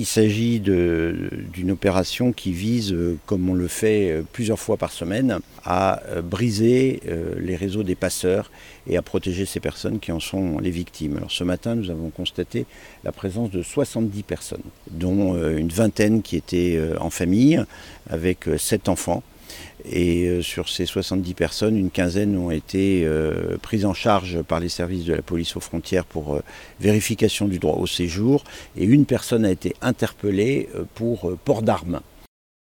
Il s'agit d'une opération qui vise, comme on le fait plusieurs fois par semaine, à briser les réseaux des passeurs et à protéger ces personnes qui en sont les victimes. Alors ce matin, nous avons constaté la présence de 70 personnes, dont une vingtaine qui étaient en famille, avec 7 enfants. Et sur ces 70 personnes, une quinzaine ont été prises en charge par les services de la police aux frontières pour vérification du droit au séjour. Et une personne a été interpellée pour port d'armes.